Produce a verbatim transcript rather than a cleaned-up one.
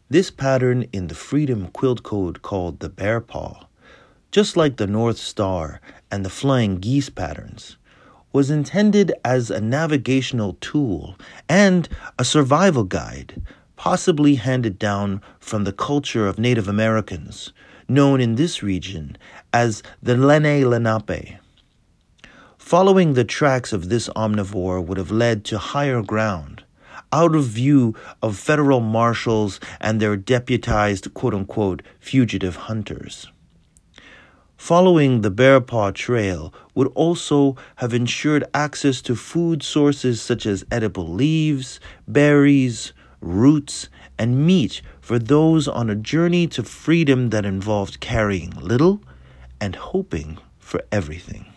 This pattern in the Freedom Quilt Code called the Bear Paw, just like the North Star and the Flying Geese patterns, was intended as a navigational tool and a survival guide, possibly handed down from the culture of Native Americans, known in this region as the Lenni Lenape. Following the tracks of this omnivore would have led to higher ground, out of view of federal marshals and their deputized quote-unquote fugitive hunters. Following the Bear Paw Trail would also have ensured access to food sources such as edible leaves, berries, roots, and meat for those on a journey to freedom that involved carrying little and hoping for everything.